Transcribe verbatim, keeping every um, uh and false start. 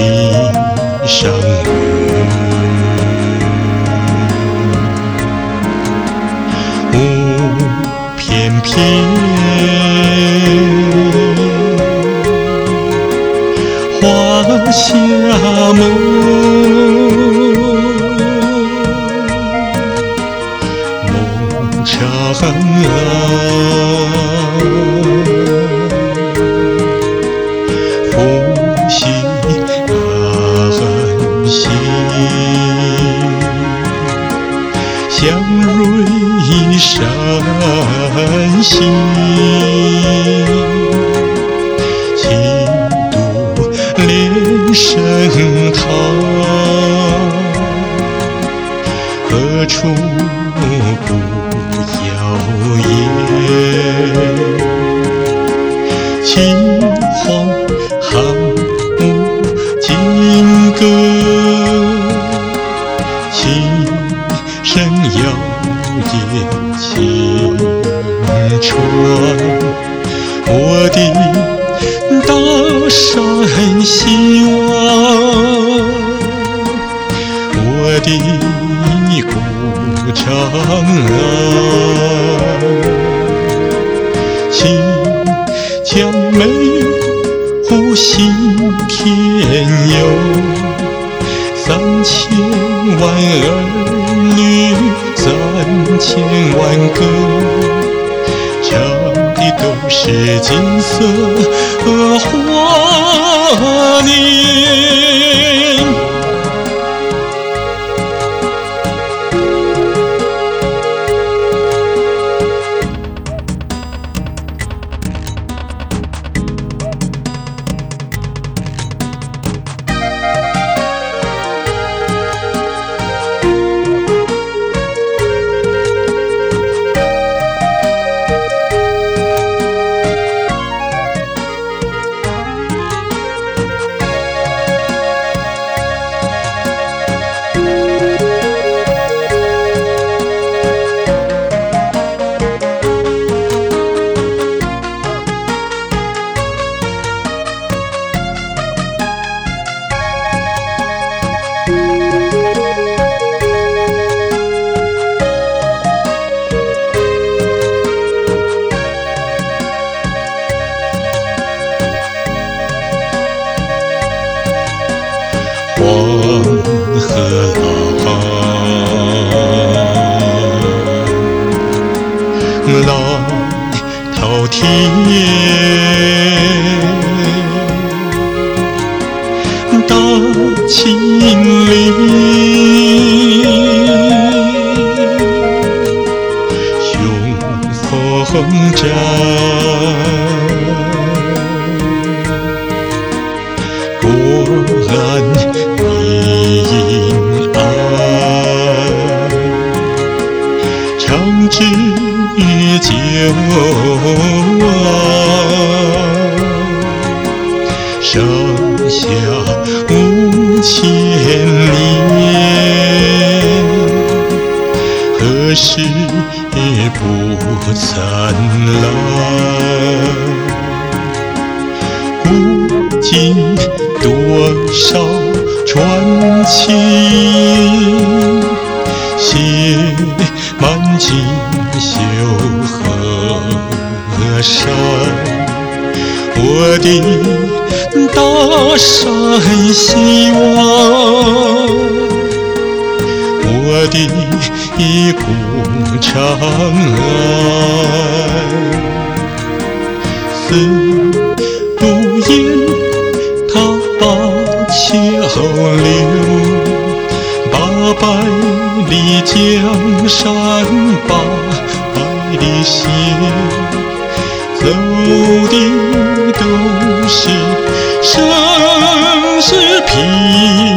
上路。雾翩翩，花下梦，梦长安，复习安心，祥瑞山行，气度连声堂，何处不遥远？秦皇汉武金戈，齐声遥言青川。我的大山希望，我的故长安，请将美湖心田游，三千万儿女三千万个，唱的都是金色华年。黄河浪，浪滔天，大秦岭，雄风展。国安民安，长治久安，上下五千年，何时不灿烂？古今多少传奇，写满锦绣河山。我的大山希望，我的故长安，丝路沿它灞桥流，八百里江山，八百里线，走的都是盛世平